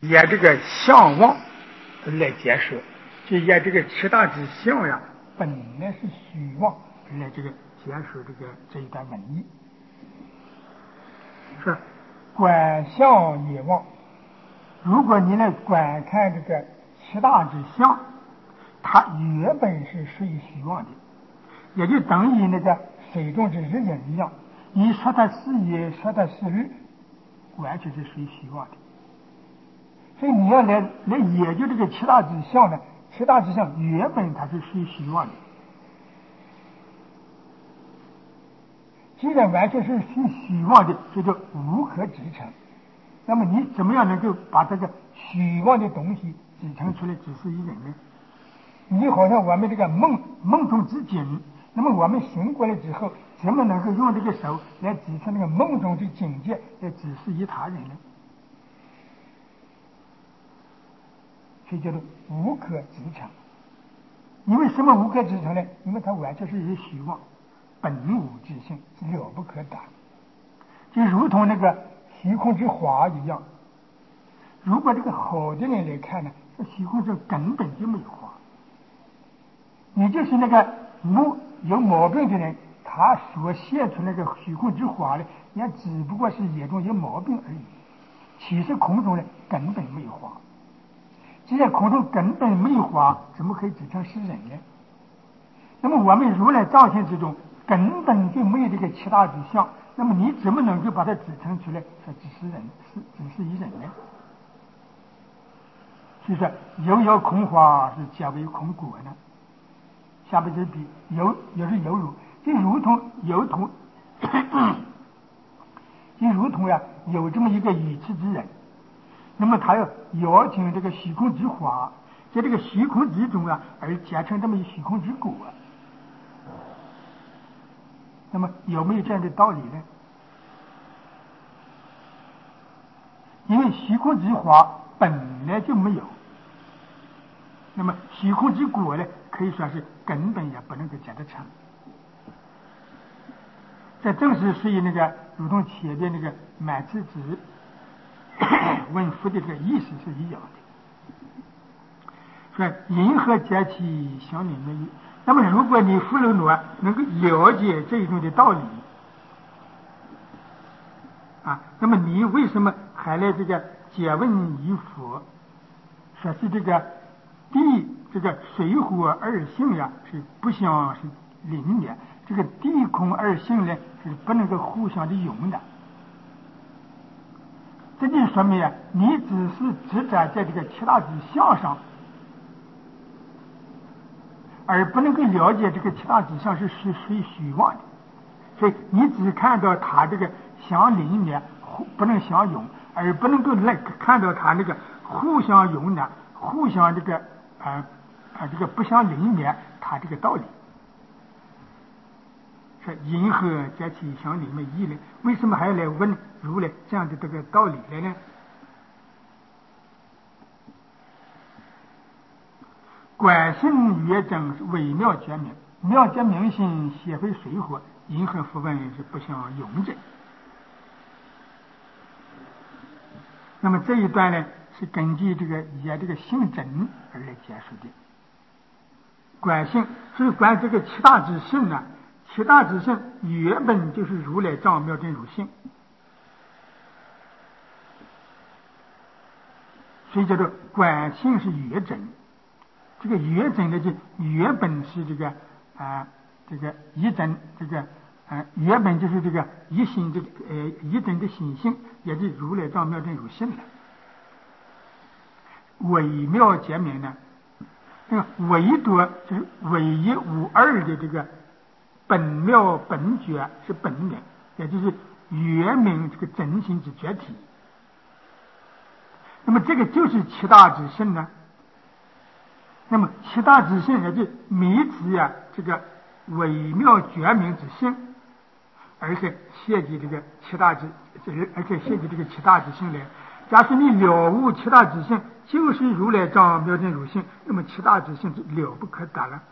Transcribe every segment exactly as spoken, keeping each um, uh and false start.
也这个相望来解说，就也这个七大之相呀，本来是虚妄来这个解说这个这一段文意。是观相也妄，如果你来观看这个七大之相，它原本是属于虚妄的，也就等于那个水中之日影一样，你说它是月，说它是日，完全是属于虚妄的。所以你要来来研究这个七大之相呢，七大之相原本它是属于虚妄的。既然完全是虚虚妄的，这就无可指成。那么你怎么样能够把这个虚妄的东西指成出来，指示一人呢？你好像我们这个梦梦中之景，那么我们醒过来之后，怎么能够用这个手来指出那个梦中的境界，来指示一他人呢？所以叫做无可指成。因为什么无可指成呢？因为它完全是一个虚妄，本无自性，是了不可达。就如同那个虚空之华一样，如果这个好的人来看呢，这虚空中根本就没有华。你就是那个木有毛病的人，他所现出那个虚空之华呢，也只不过是眼中有毛病而已。其实空中呢根本没有华。既然空中根本没有华，怎么可以指成是人呢？那么我们如来藏性之中根本就没有这个七大之相，那么你怎么能够把它指成出来说只是人，是只是一人呢？所以说有有空花是皆为空果呢。下面就比有也是有如，就如同有同就如同呀有这么一个愚痴之人，那么他要邀请这个虚空之华，在这个虚空之中啊而结成这么一虚空之果，那么有没有这样的道理呢？因为虚空之华本来就没有，那么虚空之果呢，可以说是根本也不能够结得成。这正是属于那个如同前边那个满智子问佛的这个意思是一样的。说因何结其相邻的意？那么如果你佛罗罗能够了解这一种的道理啊，那么你为什么还来这个诘问于佛？说是这个地这个水火二性呀是不相是邻的，这个地空二性呢是不能够互相的容的。这就说明啊，你只是执着在这个七大之相上，而不能够了解这个七大之相是属属于虚妄的。所以你只看到它这个相邻的不能相容，而不能够来看到它那个互相容的互相这个呃啊这个不相邻的它这个道理。说因何结其相邻的义呢？为什么还要来问如来这样的这个道理来呢？观性圆正微妙觉明，妙觉明心显非水火，因何复问是不相容者？那么这一段呢，是根据这个也这个性真而来解释的。观性，所以观这个七大之性呢，七大之性原本就是如来藏妙真如性，所以叫做观性是圆真。这个圆真呢，就原本是这个啊、呃，这个一真，这个啊、呃、原本就是这个一心这个呃一真的心性，也是如来藏妙真如性的。微妙觉明呢，这个唯独就是唯一无二的这个本妙本觉是本明，也就是圆明这个真心之觉体。那么这个就是七大之性呢。那么七大之性也就迷之呀，这个微妙觉明之性，而且涉及这个七大之，而且涉及这个七大之性来。假使你了悟七大之性就是如来藏妙真如性，那么七大之性就了不可得了。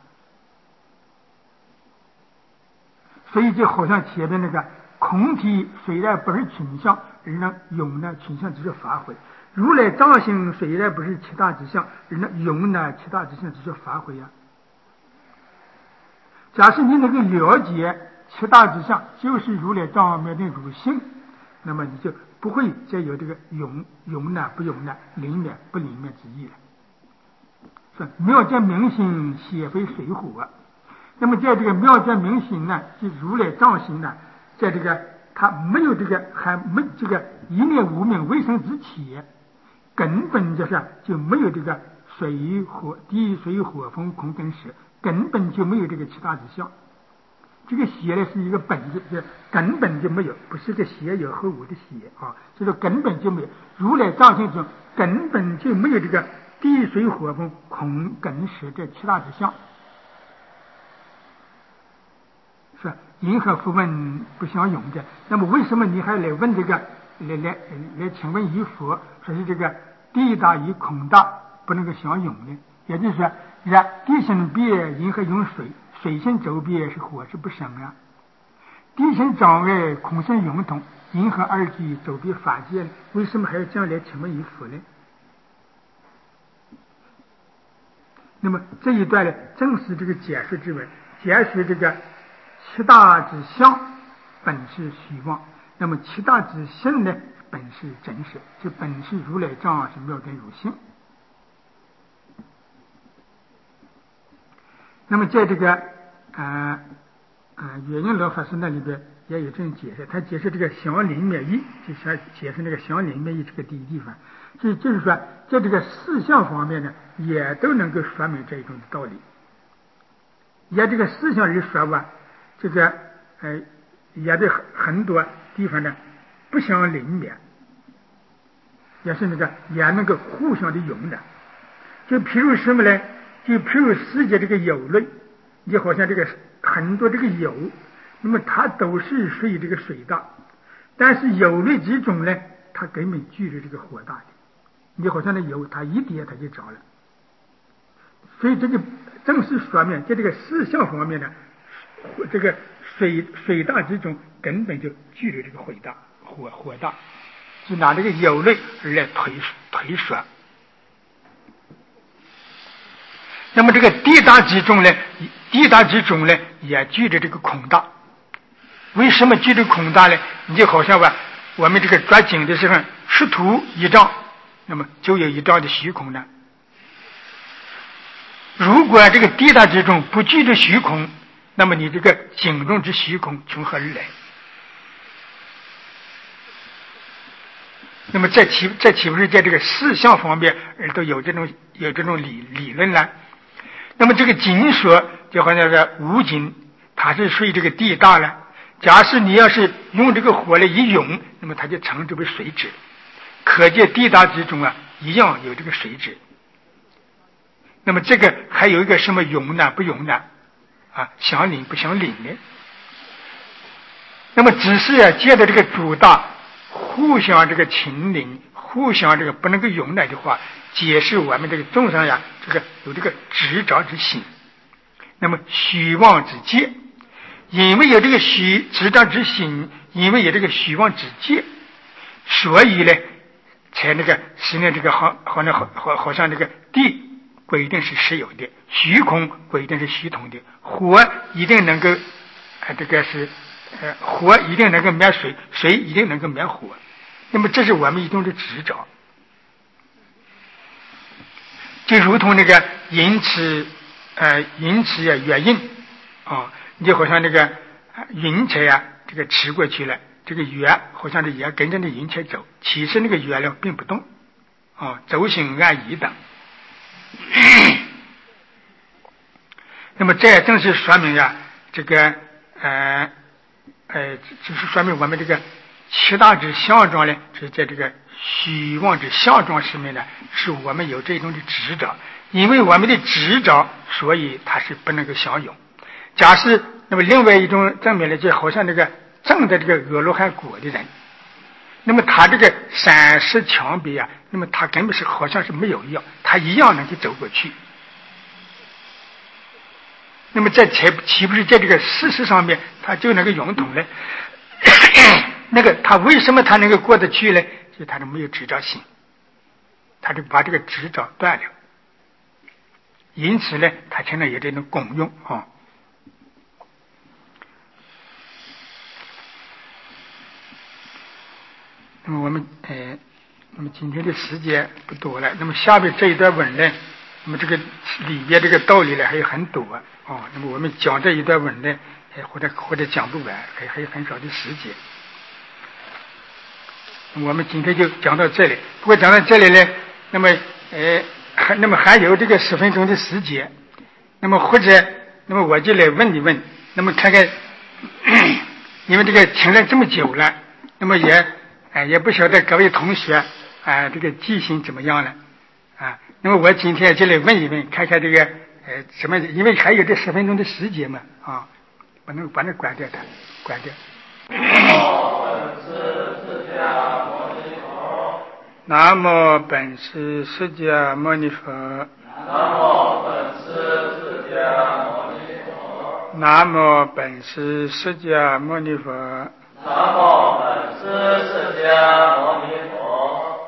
所以就好像前面那个空体虽然不是群相，而能用呢群相只是发挥， 如来藏性虽然不是七大之相，而那用呢七大之相只是发挥啊。假使你能够了解七大之相就是如来藏妙定如性，那么你就不会再有这个用用呢不用呢灵灭不灵灭之意了。是妙见明心，邪非水火啊。那么在这个妙见明心呢，就如来藏心呢，在这个他没有这个还没这个一念无明未生之起，根本就是就没有这个水火地水火风空跟识，根本就没有这个七大之相。这个邪呢是一个本质，这根本就没有，不是个邪有后无的邪啊，就是根本就没有。如来藏心中根本就没有这个地水火风空跟识这七大之相。是因何复问不相容的？那么为什么你还来问这个来来来请问于佛，说是这个地大与空大不能够相容呢？也就是说，人地心别，因何用水？水性周别是火是不生啊。地心障碍，空性融通，因何二句周别法界呢？为什么还要这样来请问于佛呢？那么这一段呢，正是这个解释之文，解释这个七大之相本是虚妄，那么七大之性呢，本是真实，就本是如来藏是妙真如性。那么在这个呃呃月印罗法师那里边也有这种解释，他解释这个相灵灭义，就像解释那个相灵灭义这个第一地方，就就是说在这个四相方面呢，也都能够说明这一种道理。也这个四相里说吧，这个呃也对很多地方呢不相灵灭，也是那个也能够互相的用的。就譬如什么呢？就譬如世界这个有类，你好像这个很多这个有，那么它都是属于这个水大，但是有类之中呢，它根本距离这个火大的。你好像那有，它一跌它就着了。所以这就正是说明，在这个四相方面呢，这个水水大之中根本就距离这个火大，火火大，就拿这个有类来推推说。那么这个地大之中呢，地大之中呢，也距着这个空大。为什么距着空大呢？你就好像吧，我们这个抓井的时候，实土一丈，那么就有一丈的虚空呢。如果这个地大之中不距着虚空，那么你这个井中之虚空从何而来？那么这岂这岂不是在这个四相方面都有这种有这种理理论呢？那么这个井说就好像是无井，它是属于这个地大了。假使你要是用这个火来一用，那么它就称之为水质。可见地大之中啊，一样有这个水质。那么这个还有一个什么用呢？不用呢？啊，相邻不相邻呢？那么只是啊，借着这个主大互相这个亲邻，互相这个不能够用来的话，解释我们这个众生呀，这个有这个执着之心，那么虚妄之戒，因为有这个虚执着之心，因为有这个虚妄之戒，所以呢，才那个使那这个好好像好好好像这个地规定是实有的，虚空规定是虚空的，火一定能够呃这个是呃火一定能够灭水，水一定能够灭火，那么这是我们一种的执着。就如同那个银尺呃银尺呀月印啊，你就好像那个云彩呀这个驰过去了，这个月好像这也跟着那云彩走，其实那个月亮并不动啊，走行按一等。那么这也正是说明呀，这个呃呃就是说明我们这个七大之相状呢，是在这个虚妄之相状上面呢，是我们有这种的执着，因为我们的执着，所以它是不能够相容。假使那么另外一种证明呢，就好像那个正在这个阿罗汉果的人，那么他这个三世墙壁啊，那么他根本是好像是没有一样，他一样能够走过去。那么在岂岂不是在这个事实上面，他就能够融通呢？那个他为什么他能够过得去呢？就他是没有执着心。 他就把这个执照断了。因此呢，他现在有这种功用啊。那么我们呃，那么今天的时间不多了，那么下面这一段文呢，那么这个里边这个道理呢还有很多啊。哦，那么我们讲这一段文呢，或者或者讲不完，还还有很少的时间。我们今天就讲到这里。不过讲到这里呢，那么呃，还那么还有这个十分钟的时间，那么或者那么我就来问一问，那么看看你们这个听了这么久了，那么也哎也不晓得各位同学啊、呃、这个记性怎么样了啊？那么我今天就来问一问，看看这个呃什么，因为还有这十分钟的时间嘛啊，把那个把那个关掉它，关掉。南无本师释迦牟尼佛。 南无本师释迦牟尼佛。 南无本师释迦牟尼佛。 南无本师释迦牟尼佛。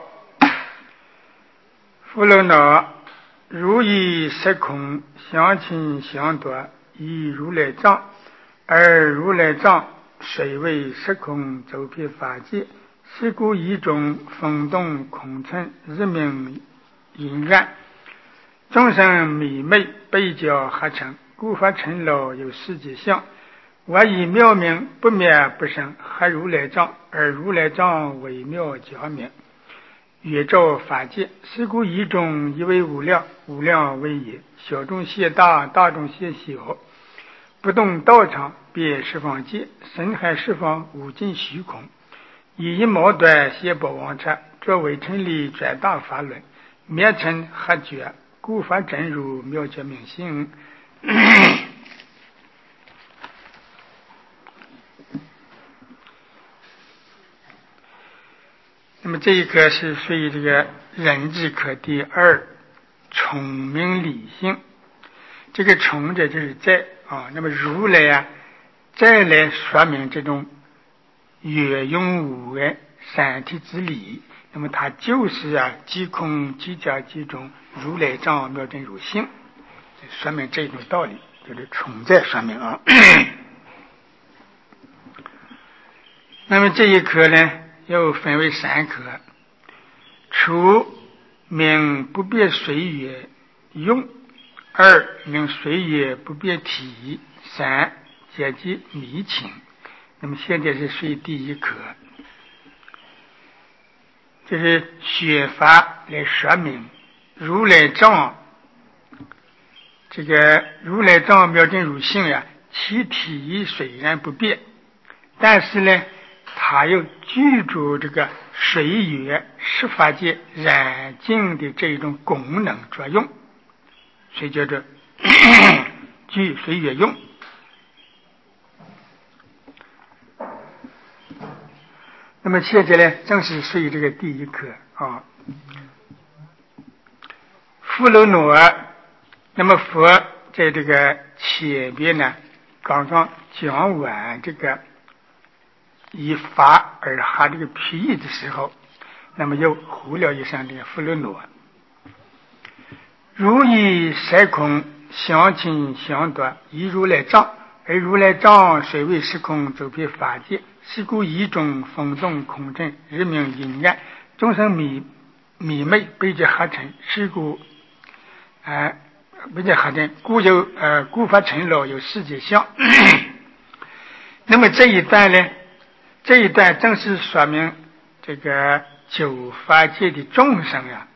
富楼那，如意色空，相亲相夺，以如来藏，而如来藏虽为色空，周遍法界。是故一种风动空尘，日明阴暗，众生迷昧，被教合成，故发尘劳有世界相。我以妙名不灭不生，合如来藏，而如来藏微妙假名，月照法界。是故一种一为无量，无量为也。小众现大，大众现小，不动道场，别十方界，深海十方无尽虚空。以一毛短现宝王刹，作为成立转大法轮，灭尘合觉，故法真如妙觉明性。那么这一课是属于这个人智课第二，聪明理性。这个聪者就是在啊，那么如来啊，再来说明这种圆用无碍三体之理。那么它就是啊，即空即假即中，如来藏妙真如性，说明这种道理，就是聪在说明啊。那么这一课呢，又分为三课：初名不变随缘用，二名随缘不变体，三解即迷情。那么现在是属于第一课，就是学法来说明如来藏，这个如来藏妙真如性呀，其体虽然不变，但是呢，它又具足这个随缘十法界染净的这种功能作用，所以叫做具随缘用。那么现在呢，正是属于这个第一课啊。富楼那，那么佛在这个前边呢，刚刚讲完这个以法而哈这个譬的时候，那么又呼了一声这个富楼那，如意色空，相亲相夺，以如来藏，而如来藏虽为时空，周遍法界。是故一种风动空尘，日明阴暗，众生迷迷昧，被这合成。是故啊，被这合成，故有呃故发尘劳有世界相。那么这一段呢，这一段正是说明这个九法界的众生呀。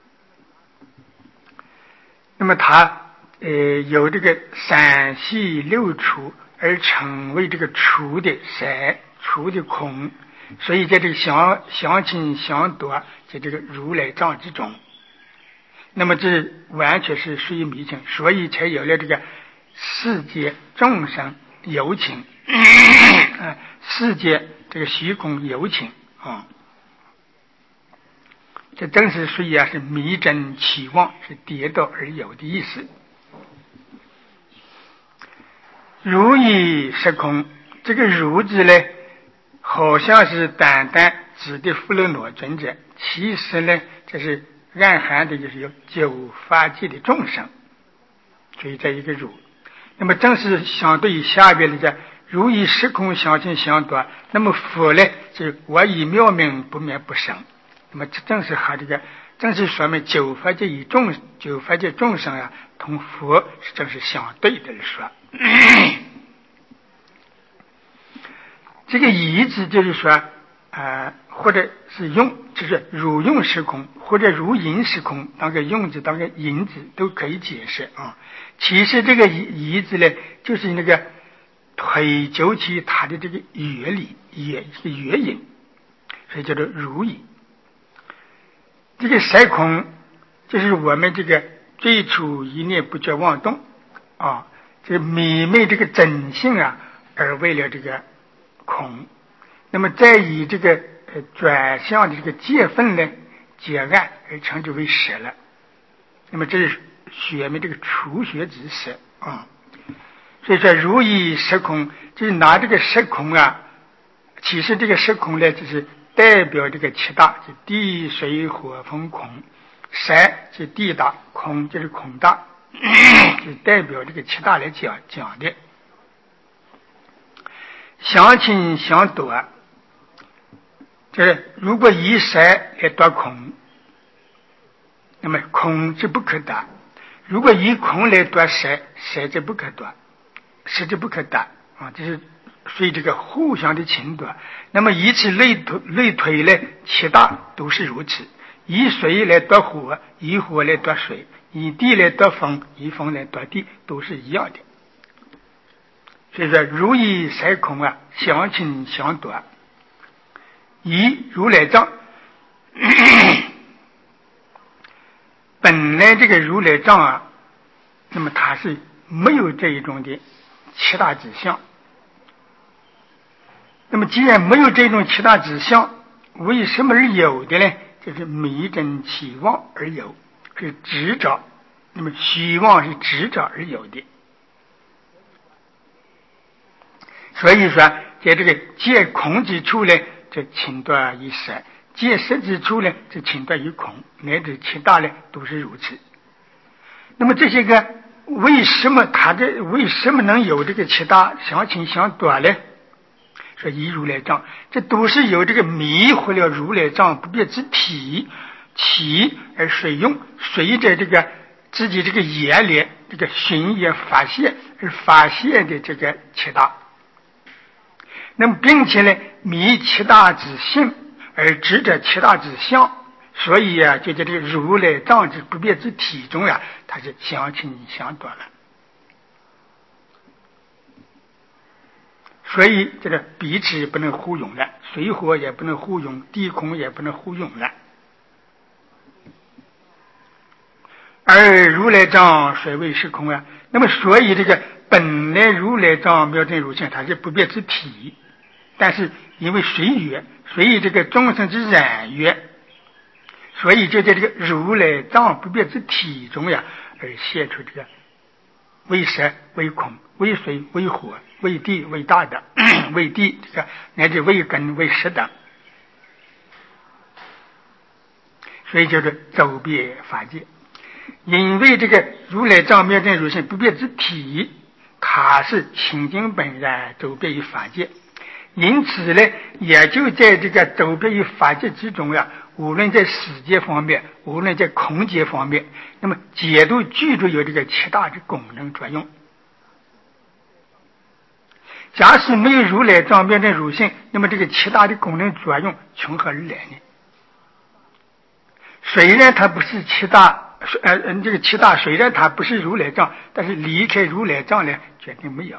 那么他呃有这个三系六处，而成为这个处的色。除的空，所以在这个相相亲相夺，在这个如来藏之中，那么这完全是属于迷情，所以才有了这个世界众生有情，世界这个虚空有情啊，这正是属于啊是迷真期望，是跌倒而有的意思。如意色空，这个如字呢，好像是单单指的富楼那尊者，其实呢，这是暗含的就是有九法界的众生，所以这一个如。那么正是相对于下边的这如以时空相近相短，那么佛呢就是我以妙明不灭不生，那么这正是和这个正是说明九法界以众九法界众生啊同佛正是相对的说。这个以字就是说呃，或者是用，就是如用时空或者如因时空，当个用字当个因字都可以解释啊。其实这个以字呢，就是那个推究起它的这个原理也这个原因，所以叫做如意。这个时空就是我们这个最初一念不觉妄动啊，这个泯灭这个真性啊，而为了这个空。那么再以这个呃转向的这个界分呢结案而称之为实了。那么这是学明这个初学之实啊。所以说如意时空就是拿这个时空啊，其实这个时空呢就是代表这个七大，就地水火风空，山是地大，空就是空大，就代表这个七大来讲讲的。相亲相夺，就是如果以山来夺空，那么空是不可得；如果以空来夺山，山就不可夺，实就不可得啊！这是所以这个互相的侵夺。那么以此类推类推呢，七大都是如此：以水来夺火，以火来夺水，以地来夺风，以风来夺地，都是一样的。所以说如意时空啊，相亲相夺。以如来藏本来这个如来藏啊，那么它是没有这一种的七大指相。那么既然没有这种七大指相，为什么而有的呢？就是迷真期望而有，是执着。那么希望是执着而有的。所以说在这个借空之处呢，这侵夺于实；借实之处呢，这侵夺于空，乃至七大呢都是如此。那么这些个为什么他这为什么能有这个七大相侵相夺呢？说以如来藏，这都是由这个迷惑了如来藏不变之体，起而随用，随着这个自己这个眼力这个寻也发现而发现的这个七大。那么并且呢，迷七大之性而执着七大之相，所以啊，就在这个如来藏之不变之体中啊，它是相亲相夺了。所以这个彼此不能互用了，水火也不能互用，地空也不能互用了。而如来藏水为时空啊，那么所以这个本来如来藏妙真如性，它是不变之体。但是因为随缘，所以这个众生之染缘，所以就在这个如来藏不变之体中呀，而现出这个为色为空为水为火为地为大的为地这个乃至为根为实等，所以叫做周遍法界。因为这个如来藏妙真如性不变之体，它是清净本然周遍于法界。因此呢，也就在这个周遍于法界之中呀，无论在时界方面，无论在空界方面，那么皆都具足有这个七大的功能作用。假使没有如来藏妙真如性，那么这个七大的功能作用从何而来呢？虽然它不是七大，呃，这个七大虽然它不是如来藏，但是离开如来藏呢，决定没有。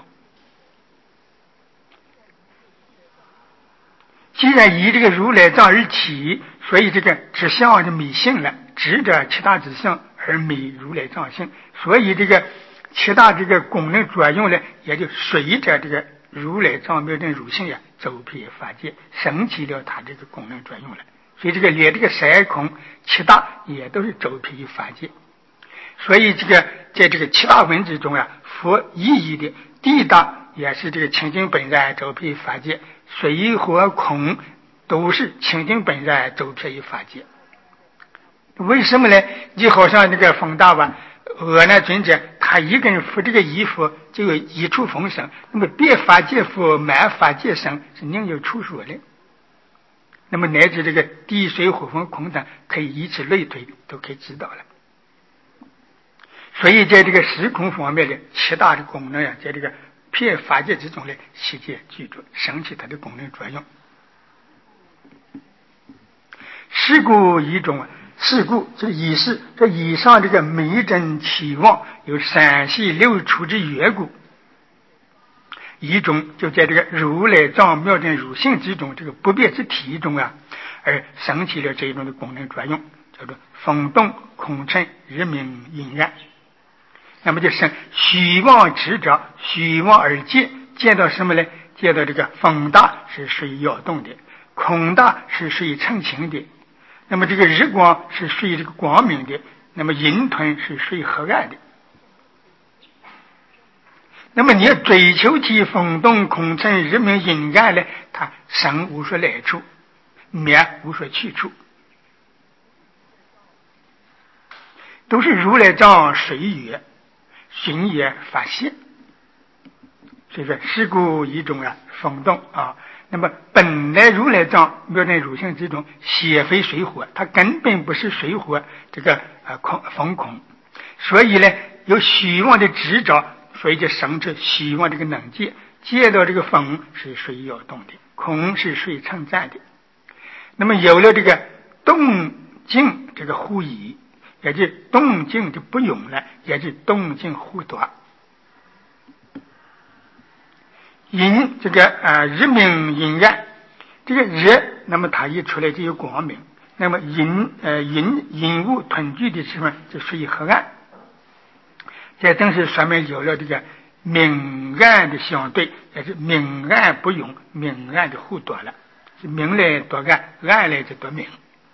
既然以这个如来藏而起，所以这个指相就迷性了，执着七大指相而迷如来藏性，所以这个七大这个功能作用呢，也就随着这个如来藏妙真如性呀，周遍法界，升起了它这个功能作用了。所以这个连这个三空七大也都是周遍于法界。所以这个在这个七大文之中啊，佛意义的地大也是这个清净本然周遍于法界，水火空都是清净本然周遍于法界。 为什么呢？你好像那个冯大吧，俄那尊者，他一个人服这个衣服就有一处风声，那么别法界服，满法界生，是另有处说的。那么乃至这个地水火风空等，可以以此类推，都可以知道了。所以在这个时空方面的七大的功能呀，在这个遍法界之中呢，悉皆具足，升起它的功能作用。是故一种啊，是故这以是这以上这个迷真期望有三系六处之缘故，一种就在这个如来藏妙真如性之中，这个不变之体中啊，而升起了这一种的功能作用，叫做风动空尘日明阴暗。那么就是虚妄执着，虚妄而见，见到什么呢？见到这个风大是属于摇动的，空大是属于澄清的，那么这个日光是属于这个光明的，那么阴吞是属于黑暗的。那么你要追求其风动空尘日明阴暗呢，它生无所来处，灭无所去处，都是如来藏随缘寻也发现。所以说是故一种啊风动啊，那么本来如来藏妙真如性之中，邪非水火，它根本不是水火这个啊空风空，所以呢有虚妄的执着，所以就生出虚妄这个能界，见到这个风是属于摇动的，空是属于称赞的。那么有了这个动静这个互移，也就动静就不用了，也就动静互夺。阴这个啊日明阴暗，这个日那么它一出来就有光明，那么阴呃阴阴雾囤聚的地方就属于黑暗。这正是说明有了这个明暗的相对，也是明暗不用，明暗的互夺了，是明来夺暗，暗来就夺明。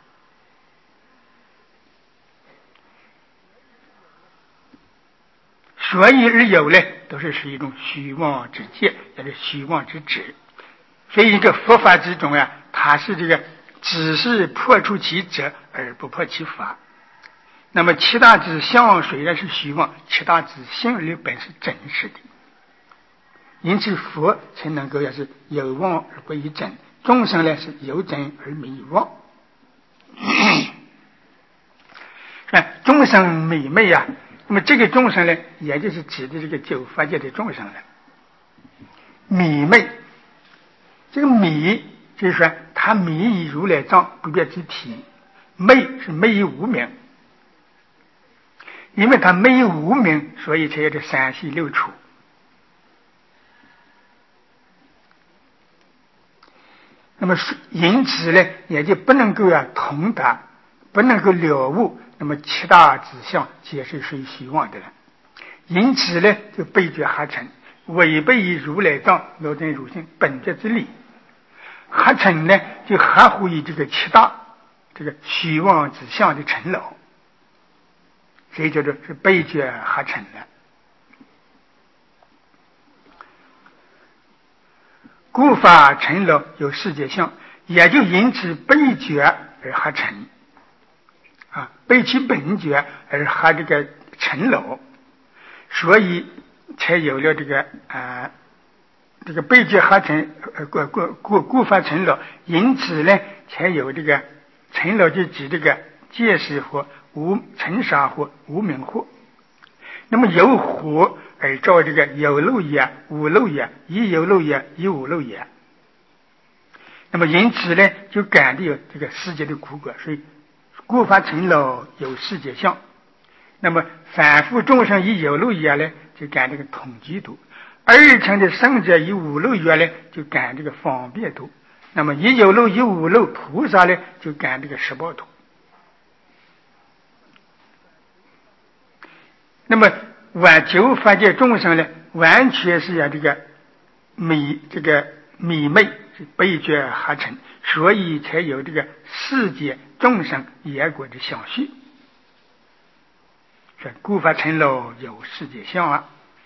所以而有呢，都是是一种虚妄之见，也是虚妄之执。所以一个佛法之中啊，它是这个只是破除其者而不破其法。那么七大之相虽然是虚妄，七大之性里本是真实的，因此佛才能够要是有妄而不以真，众生呢是有真而没有妄。众生美昧啊，那么这个众生呢，也就是指的这个九法界的众生了。迷昧，这个迷就是说他迷以如来藏不变之体，昧是昧以无明，因为他昧以无明，所以才有这三系六处。那么因此呢，也就不能够啊通达，不能够了悟，那么七大指相皆是属于虚妄的了。因此呢，就被觉合成，违背于如来藏妙真如性本质之理。合成呢，就合乎于这个七大这个虚妄之相的尘劳，所以叫做是被觉合成的。故法尘劳有世界相，也就因此被觉而合成啊，被其本觉而合这个尘劳，所以才有了这个啊这个被觉合成呃故故故故法尘劳，因此呢才有这个尘劳，就指这个界识惑、无尘沙惑、无明惑。那么有惑而照这个有漏也、无漏也、一有漏也、一无漏也。那么因此呢，就感的有这个世界的苦果，所以故法尘劳有世界相。那么反复众生以有漏也呢，就感这个统计度；二乘的圣者以无漏也呢，就感这个方便度；那么一有漏一无漏菩萨呢，就感这个十报度。那么完九法界众生呢，完全是要这个迷这个迷昧是被觉合成，所以才有这个世界众生业果的相续。这故法尘劳有世界相啊。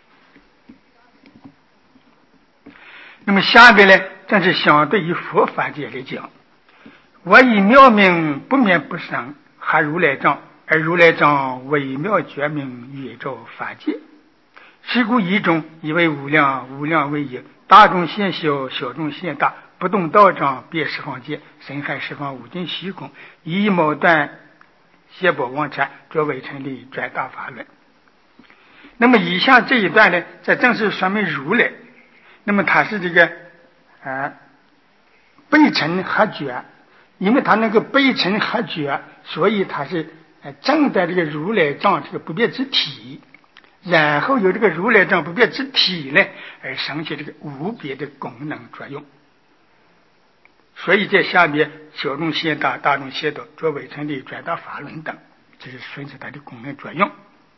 那么下边呢，正是相对于佛法界来讲，我以妙命不灭不生， 哈如来藏，而如来藏微妙觉明，宇宙法界。是故一众以为无量，无量为一，大众现小，小众现大，不动道场，别十方界，深海十方无尽虚空，一毛断谢波王禅，作为成立转大法论。那么以下这一段呢，在正式说明如来，那么他是这个啊背尘合觉，因为他那个背尘合觉，所以他是呃正在这个如来藏这个不变之体，然后有这个如来藏不变之体呢，而生起这个无别的功能作用。所以在下面小众现大，大众现大，作为成立转大法轮等，这是顺着它的功能作用。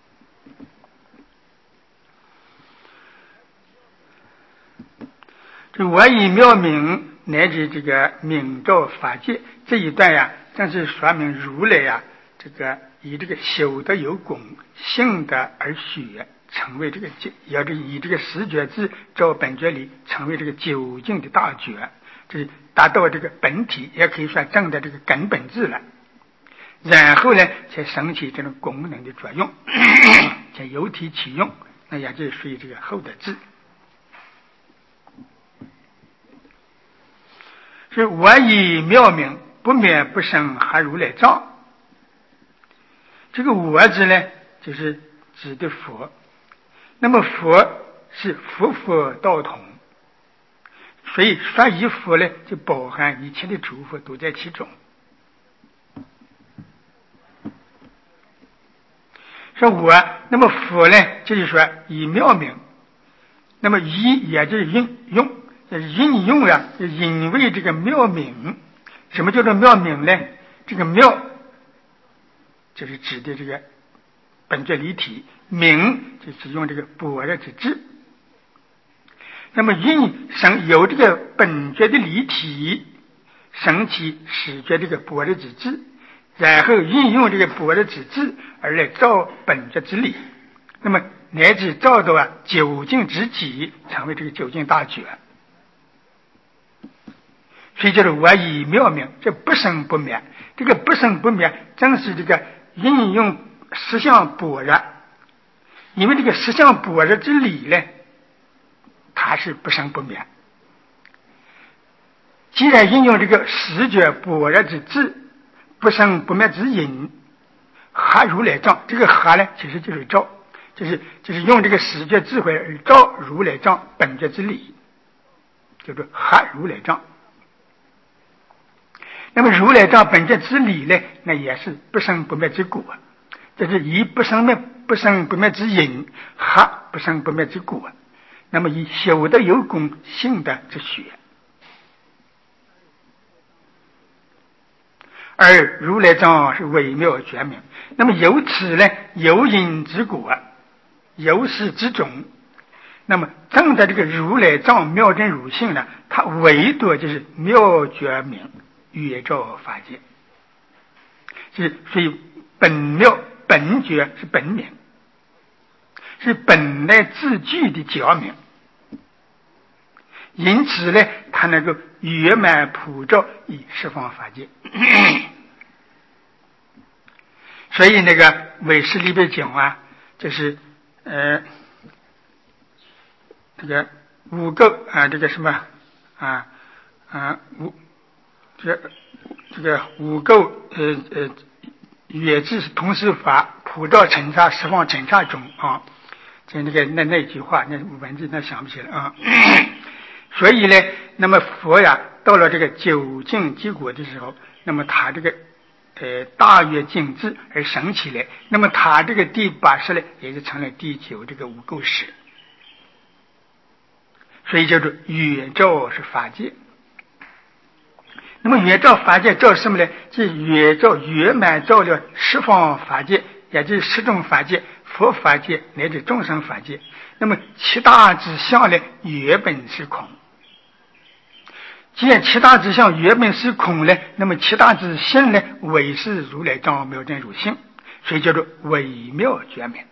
这我以妙明乃至这个明照法界这一段呀，正是说明如来呀，这个以这个修德有功，行德而学，成为这个要这以这个十觉智照本觉理，成为这个究竟的大觉，这是达到这个本体，也可以说证的这个根本智了。然后呢，才升起这种功能的作用，才由体起用，那也就属于这个后的智。是我以妙明，不灭不生哈如来藏。这个我字呢，就是指的佛。那么佛是佛佛道同，所以说一佛呢，就包含一切的诸佛都在其中。说我，那么佛呢，就是说以妙明，那么以也就是运用，运用啊，因为这个妙明。什么叫做妙明呢？这个妙就是指的这个本觉离体，明就是用这个般若之智。那么运生有这个本觉的离体，升起始觉这个般若之智，然后运用这个般若之智而来照本觉之理，那么乃至照到啊究竟之极，成为这个究竟大觉。所以叫做我以妙明，这不生不灭，这个不生不灭正是这个运用实相般若，因为这个实相般若之理呢，它是不生不灭。既然运用这个实觉般若之智，不生不灭之因，哈如来藏，这个哈呢，其实就是照，就是就是用这个实觉智慧而照如来藏本觉之理，叫做哈如来藏。那么如来藏本觉之理呢，那也是不生不灭之果，这是以不生灭不生不灭之因，哈不生不灭之果。那么以修德有功，行德之学。而如来藏是微妙觉明，那么由此呢，有因之果，有始之终。那么正在这个如来藏妙真如性呢，它唯独就是妙觉明，宇宙法界。是所以本妙本觉是本明，是本来自具的觉明。因此呢，它能够圆满普照以十方法界。所以那个唯识里边讲啊，就是呃这个五垢啊，这个什么啊啊五这个这个五垢呃呃远至同时法，普照尘刹十方尘刹中啊，就那个那那句话，那文字那想不起来啊。所以呢，那么佛呀，到了这个究竟结果的时候，那么他这个呃大悦尽智而生起来，那么他这个第八识呢，也就成了第九这个无垢识，所以叫做远照是法界。那么远照法界照什么呢？即远照圆满照了十方法界，也就是十种法界，佛法界乃至众生法界。那么七大之相呢，原本是空。既然七大之相原本是空呢，那么七大之性呢，唯是如来藏妙真如性，所以叫做微妙觉明。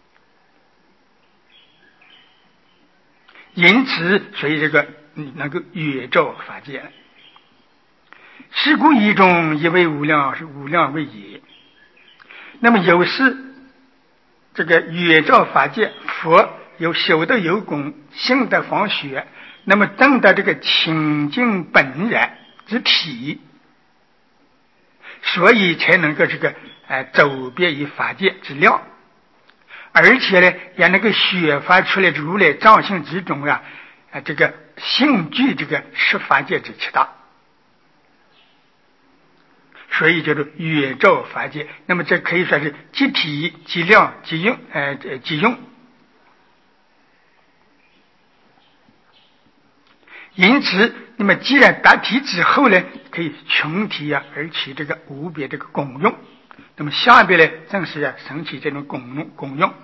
因此，所以这个能够远照法界。是故一中以为无量，是无量为也。 那么有时这个远照法界，佛有修得有功，行得方学，那么证得这个清净本然之体，所以才能够这个呃走遍于法界之量，而且呢也能够显发出来如来藏性之中啊，啊这个性具这个十法界之七大，所以叫做远照法界。那么这可以说是即体即量即用，呃即用。因此，那么既然达体之后呢，可以穷体啊，而起这个无别这个功用。那么下边呢，正是啊，升起这种功用功用。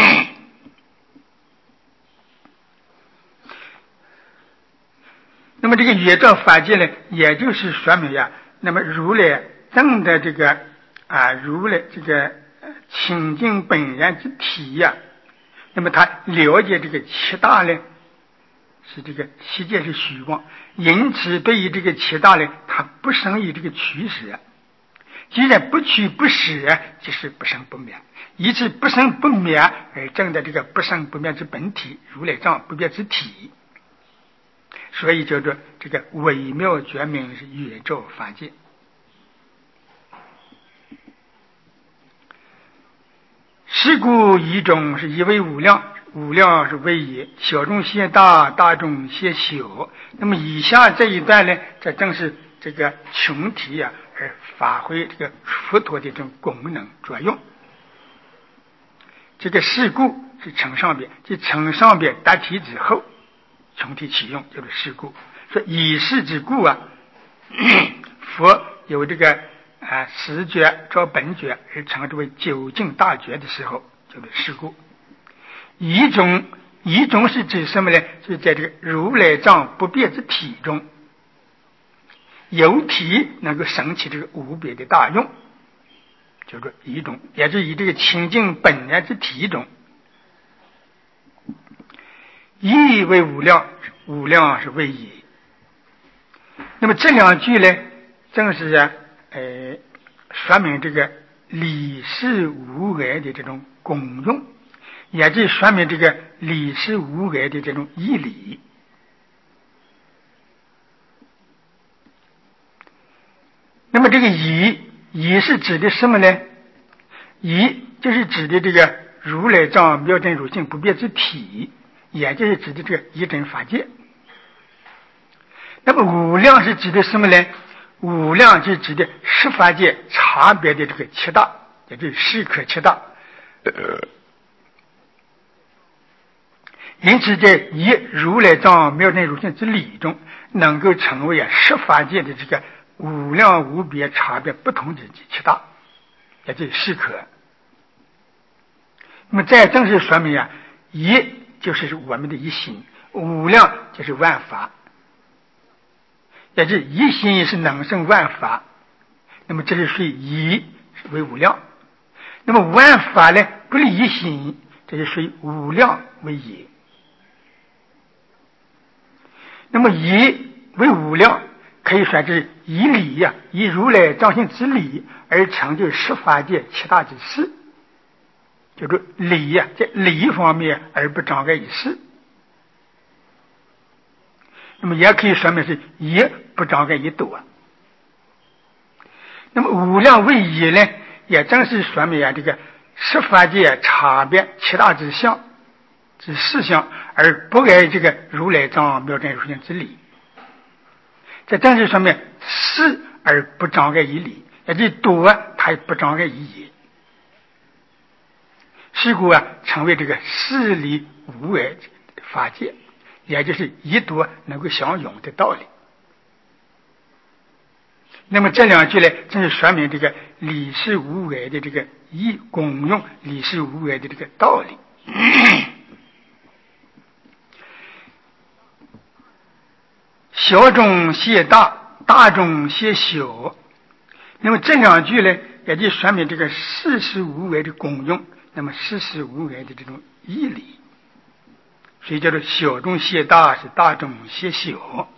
那么这个远照法界呢，也就是说明呀，那么如来证的这个啊，如来这个清净本然之体呀，那么他了解这个七大呢，是这个世界是虚妄，因此对于这个七大呢，他不生于这个取舍。既然不取不舍，就是不生不灭，以此不生不灭而证的这个不生不灭之本体，如来藏不灭之体，所以叫做这个微妙绝明是远照法界。是故一种是一为无量，无量是为也，小众些大，大众些小。那么以下这一段呢，这正是这个穷体啊，而发挥这个佛陀的这种功能作用。这个事故是承上边，这承上边答题之后，穷体启用就是事故。说以事之故啊，佛有这个啊实觉照本觉而称之为究竟大觉的时候，就是事故。一种一种是指什么呢？就是在这个如来藏不变之体中，有体能够生起这个无别的大用，叫做一种，也就是以这个清净本然之体中。一为无量，无量是为也。那么这两句呢，正是啊，呃，说明这个理事无碍的这种功用，也就是说明这个理事无碍的这种义理。那么这个义，义是指的什么呢？义就是指的这个如来藏妙真如性不变之体，也就是指的这个一真法界。那么无量是指的什么呢？无量是指的十法界差别的这个七大，也就是十可七大。因此在以如来藏妙真如性之理中，能够成为啊十法界的这个无量无别差别不同的七大，也就是十可。那么这正是说明啊，一就是我们的一心，无量就是万法，也就是一心是能生万法。那么这是属于一为无量。那么万法呢不离一心，这就属于无量为一。那么一为无量，可以说是以理呀、啊，以如来藏性之理而成就十法界七大之事，就是理呀、啊，在理方面而不障碍于事。那么也可以说明是一不障碍于多。那么无量为一呢，也正是说明啊这个十法界差别七大之相之事项，而不碍这个如来藏妙真如性之理。这正是说明事而不障碍于理，也就是多它也不障碍于一。是故啊，成为这个事理无碍法界，也就是一多能够相容的道理。那么这两句呢，正是说明这个理事无碍的这个一功用，理事无碍的这个道理。小众些大，大众些小。那么这两句呢，也就说明这个事事无碍的功用，那么事事无碍的这种义理。所以叫做小众些大，是大众些小。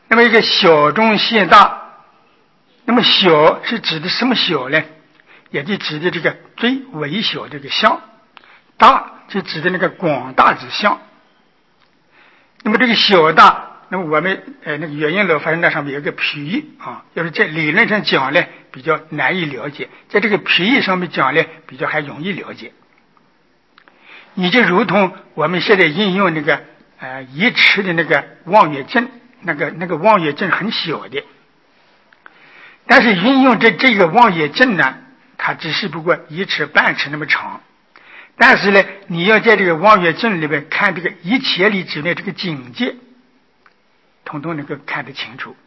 那么一个小中现大，那么小是指的什么小呢？也就指的这个最微小这个相，大就指的那个广大之相。那么这个小大，那么我们呃那个原因老法师那上面有个譬喻啊，要是在理论上讲呢比较难以了解，在这个譬喻上面讲呢比较还容易了解。你就如同我们现在应用那个呃一尺的那个望远镜，那个那个望远镜很小的，但是运用这这个望远镜呢，它只是不过一尺半尺那么长，但是呢，你要在这个望远镜里面看这个一千里之内这个境界，统统能够看得清楚。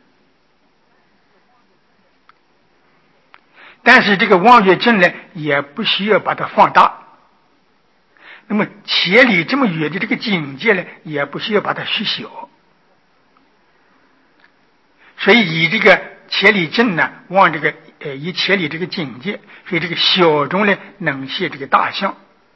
但是这个望远镜呢，也不需要把它放大。那么千里这么远的这个境界呢，也不需要把它缩小。所以以这个千里镜呢，望这个呃一千里这个境界，所以这个小中呢能现这个大相。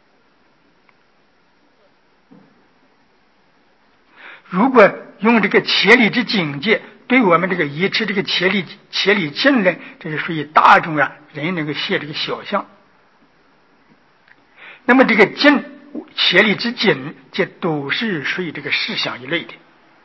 如果用这个千里之境界对我们这个一尺这个千里千里镜呢，这是属于大众啊人能够现这个小相。那么这个镜千里之境，这都是属于这个事相一类的。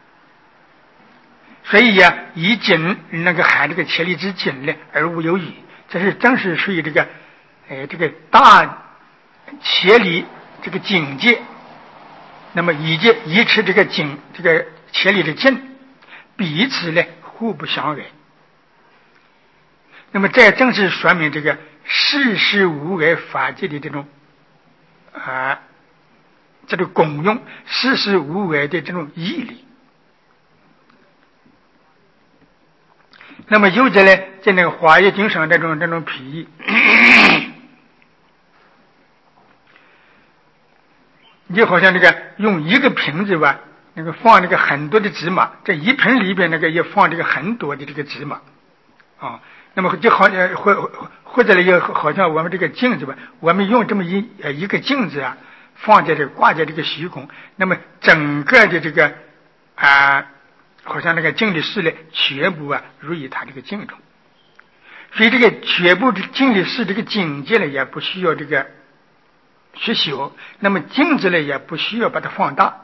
所以呀、啊，以境那个含这个千里之境呢，而无有语，这是正是属于这个，呃，这个大千里这个境界。那么以这以持这个境，这个千里的境，彼此呢互不相违。那么这正是说明这个事事无为法界的这种啊，这种功用，事事无为的这种义理。那么有着呢，在那个华严经上这种这种譬喻，就好像这个用一个瓶子吧，那个放那个很多的芝麻，这一瓶里边那个也放这个很多的这个芝麻啊。那么就好像或或者呢，又好像我们这个镜子吧，我们用这么一呃一个镜子啊，放在这挂在这个虚空，那么整个的这个啊。好像那个镜的事呢，全部啊入于他这个镜中，所以这个全部的镜的事这个境界呢，也不需要这个缩小，那么镜子呢也不需要把它放大，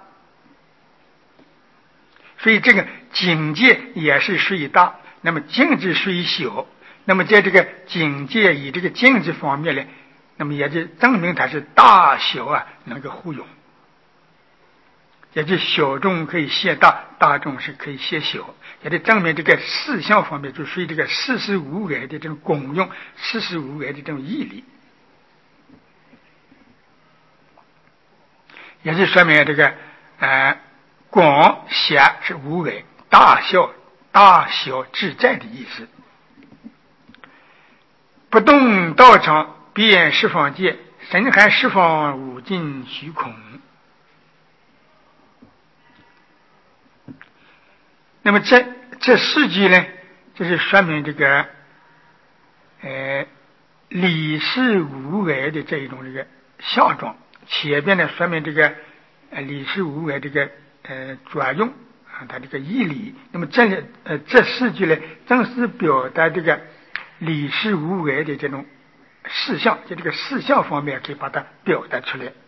所以这个境界也是属于大，那么镜子属于小，那么在这个境界以这个镜子方面呢，那么也就证明它是大小啊能够互用。也就小众可以现大，大众是可以现小，也就证明这个事相方面就属于这个事事无为的这种功用，事事无为的这种义理，也是说明这个呃广狭是无为，大小大小自在的意思。不动道场遍十方界，深含十方无尽虚空。那么这这四句呢，就是说明这个呃理事无为的这一种这个相状。前边呢说明这个呃理事无为这个呃作用啊，它这个义理。那么这呃这四句呢，正是表达这个理事无为的这种事项，在这个事项方面可以把它表达出来。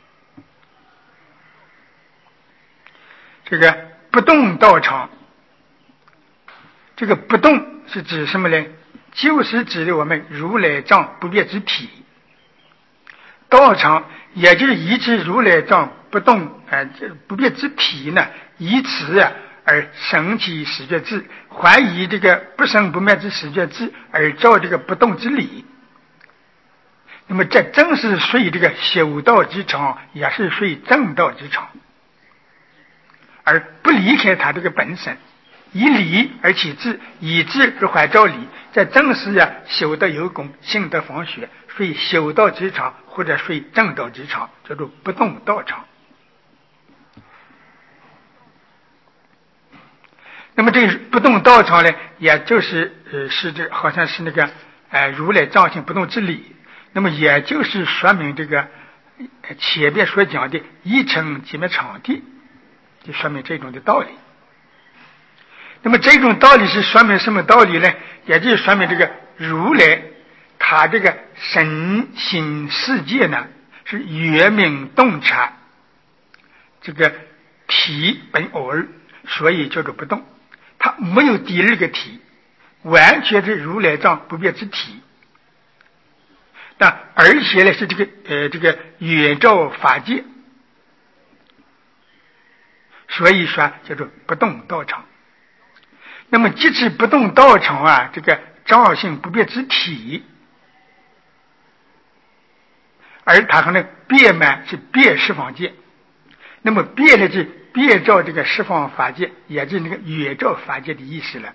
这个不动道场。这个不动是指什么呢？就是指的我们如来藏不灭之体。道场也就是以此如来藏不动呃不灭之体呢，以此啊而生起十觉智，还以这个不生不灭之十觉智而照这个不动之理。那么这正是属于这个修道之场，也是属于正道之场，而不离开它这个本身。以理而起智，以智而还照理，这正是啊修道有功，行得方学，属于修道之场，或者属于正道之场，叫做不动道场。那么这个不动道场呢，也就是呃是这好像是那个呃如来藏性不动之理。那么也就是说明这个前边所讲的一乘即灭场地，就说明这种的道理。 那么这种道理是说明什么道理呢？也就是说明这个如来他这个神行世界呢是圆明洞察，这个体本偶，所以叫做不动，他没有第二个体，完全是如来藏不变之体。那而且呢是这个呃这个远照法界，所以说叫做不动道场。那么即使不动道场啊，这个照性不变之体，而它还能遍满是遍十方界。那么遍呢是遍照这个十方法界，也就是那个远照法界的意思了。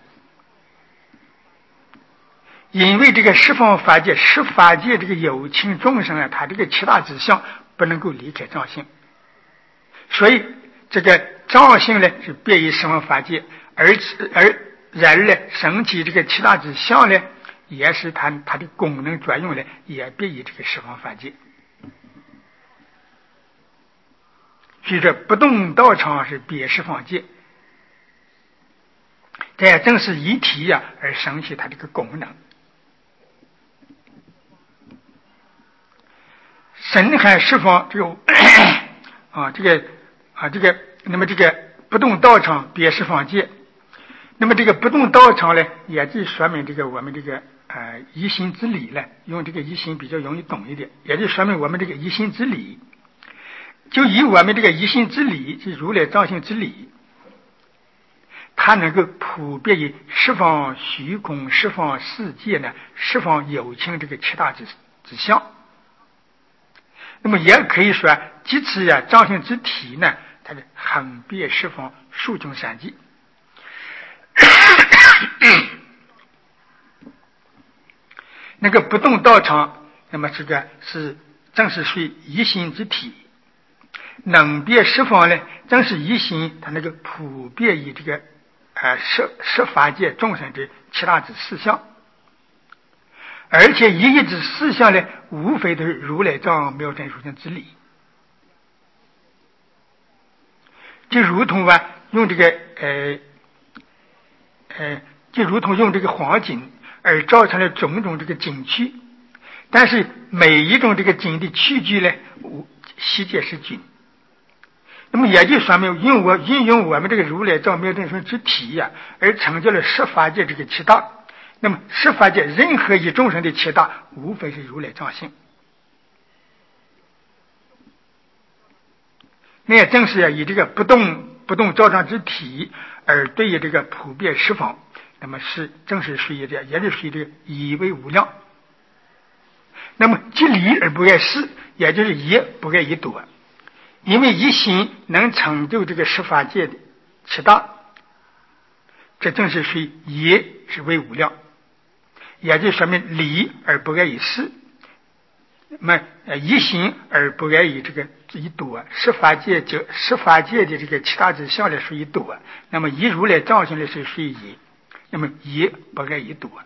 因为这个十方法界十法界这个有情众生啊，他这个七大指相不能够离开藏性，所以这个藏性呢是便于十方法界，而而人呢升起这个七大指相呢，也是它它的功能作用呢也便于这个十方法界。所以说不动道场是别十方界，这也正是一体呀、啊、而升起它这个功能。神海十方这个啊这个啊这个那么这个不动道场别十方界，那么这个不动道场呢，也就说明这个我们这个呃一心之理呢，用这个一心比较容易懂一点，也就说明我们这个一心之理，就以我们这个一心之理，是如来藏性之理，它能够普遍于十方虚空、十方世界呢，十方有情这个七大之之相。那么也可以说，即此呀藏性之体呢，它是横遍十方数穷三际。那个不动道场，那么这个是正是属于一心之体，能遍十方呢，正是一心，它那个普遍于这个呃十十法界众生的七大之四相，而且一一之四相呢，无非都是如来藏妙真如性之理，就如同啊用这个呃呃就如同用这个黄金而造成了种种这个景区，但是每一种这个景的器具呢，悉皆是金。那么也就说明用我运用我们这个如来藏妙真如之体呀、啊，而成就了十法界这个七大。那么十法界任何一众生的七大，无非是如来藏性。那也正是啊，以这个不动不动照藏之体而对于这个普遍十方，那么是正是属于这，也是属于这个以为无量。那么即离而不爱事，也就是一不爱一多，因为一心能成就这个十法界的七大，这正是属于一是为无量，也就说明离而不爱于事。那么一心而不爱于这个一多，十法界就十法界的这个七大之相呢属于多，那么一如来藏性呢是属于一，那么一不爱于多。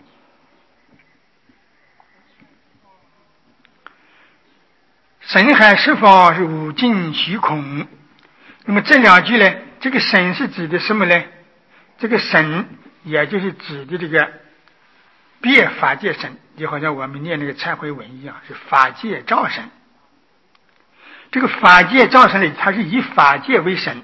神海十方是无尽虚空，那么这两句呢，这个神是指的什么呢？这个神也就是指的这个遍法界神，就好像我们念那个忏悔文一样，是法界藏神。这个法界藏神呢，它是以法界为神，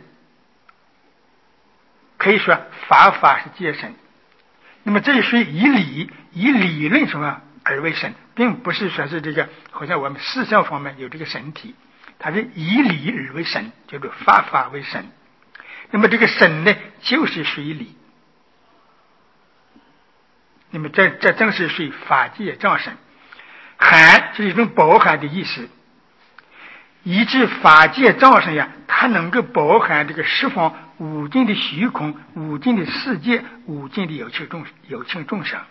可以说法法是界神。那么这是以理以理论什么而为神，并不是说是这个好像我们事相方面有这个神体，它是以理而为神，叫做法法为神。那么这个神呢，就是属于理。那么这这正是属于法界藏神，含是一种包含的意思，以致法界藏神呀，它能够包含这个十方无尽的虚空、无尽的世界、无尽的有情众有情众生。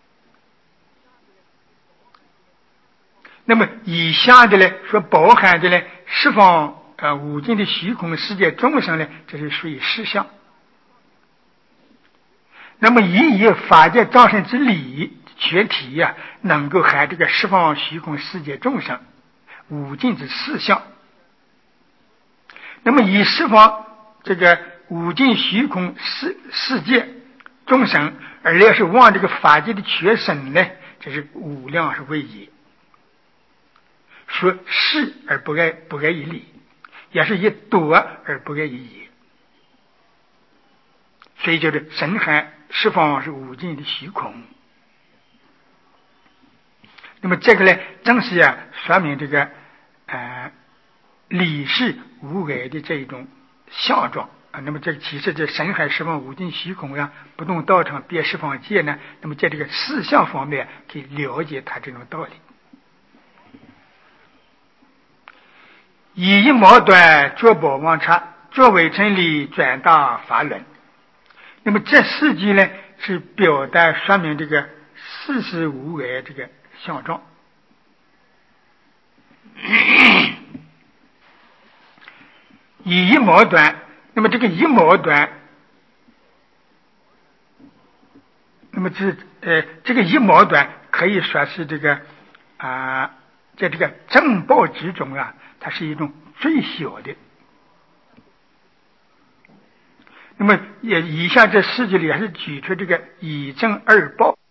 那么以下的呢，所包含的呢，十方呃无尽的虚空世界众生呢，这是属于实相。那么以以法界藏神之理全体呀、啊，能够含这个十方虚空世界众生无尽之四相。那么以十方这个无尽虚空世世界众生，而要是望这个法界的全身呢，这是无量是为也。说是而不爱不爱一理，也是以多而不爱一也。所以就是神海十方是无尽的虚空。那么这个呢，正是啊，说明这个呃理是无碍的这一种相状啊。那么这个其实这神海十方无尽虚空呀，不动道场别十方界呢，那么在这个事项方面可以了解它这种道理。以一毛短作宝王差，作为真理转大法轮。那么这四句呢，是表达说明这个事事无碍这个相状。以一毛短，那么这个一毛短，那么这呃这个一毛短可以说是这个啊、呃，在这个正报之中啊，它是一种最小的。那么也以下这四句里还是举出这个以正二报。